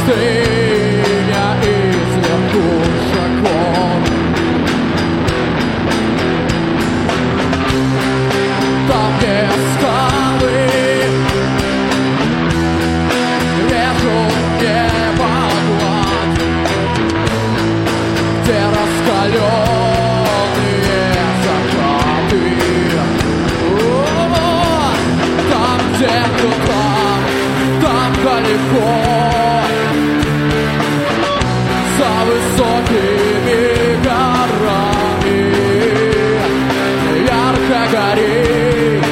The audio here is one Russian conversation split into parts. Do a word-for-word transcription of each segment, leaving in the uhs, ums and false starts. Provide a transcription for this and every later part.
пустыня из лягушек вон. Там, где скалы режут небо гладь, где раскаленные закаты. О-о-о! Там, где-то там, там далеко, за высокими горами ярко горит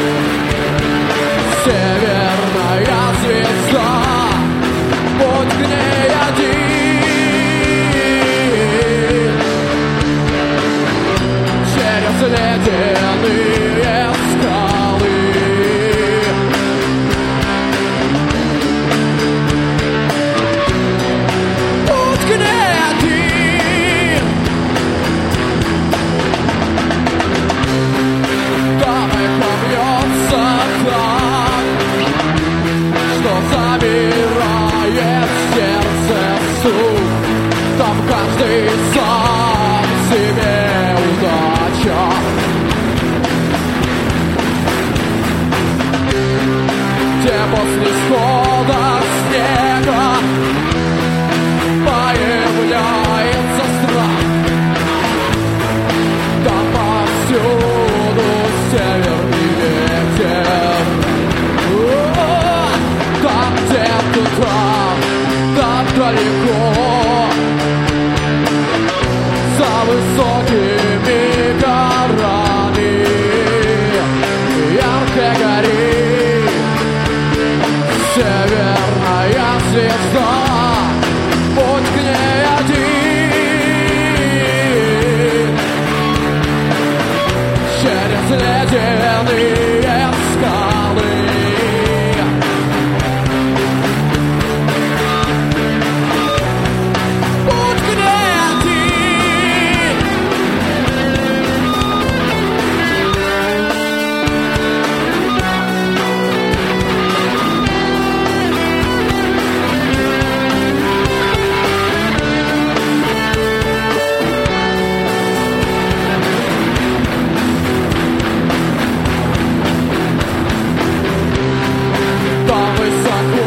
северная звезда. Путь к ней один через ледяные скалы. Путь к ней один. Там эхо бьется так, что забирает сердце суд. Там каждый сам себе удача. Где после схода снега появляется страх. Там повсюду северный ветер. О-о-о! Там где-то там, там далеко, за высокими горами ярко горит северная звезда. Путь к ней один через ледяные скалы. Путь к ней один. Там высоко,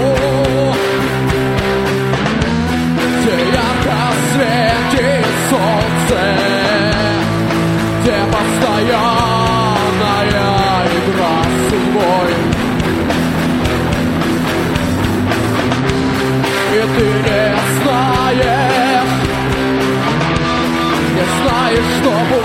где ярко светит солнце, где постоянная игра с судьбой. И ты не знаешь, не знаешь, что будет.